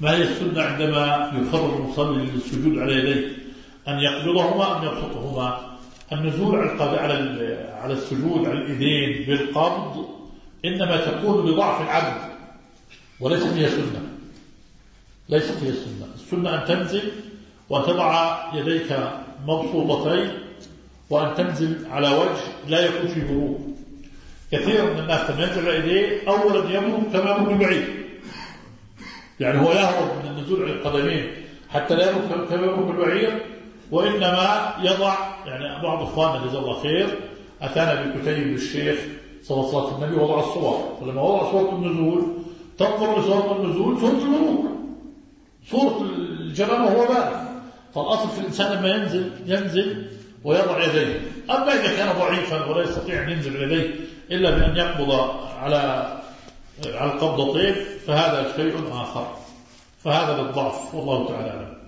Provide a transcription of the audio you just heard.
ما هي السنة عندما يفرغ المصلي للسجود على يديه؟ أن يقبضهما أم يبسطهما؟ النزول على السجود على اليدين بالقبض إنما تكون بضعف العبد وليست هي سنة. ليست هي السنة. السنة أن تنزل وأن تضع يديك مبسوطتين وأن تنزل على وجه لا يكون فيه بروق. كثير من الناس لما ينزل على يديه أولا يمرق كما يمرق بعيد، يعني هو يهرب من النزول على القدمين حتى لا يمرق كما يمرق البعير، وإنما يضع، يعني بعض إخواننا جزاه الله خير أتانا بكتيب للشيخ صلاة النبي وضع الصور، فلما وضع صورة النزول تنظر لصورة النزول صورة البروق، صورة الجنة وهو بالغ. فالأصل في الإنسان لما ينزل ويضع يديه. أما إذا كان ضعيفا ولا يستطيع أن ينزل يديه إلا بأن يقبض على القبضتين فهذا شيء آخر، فهذا للضعف والله تعالى أعلم.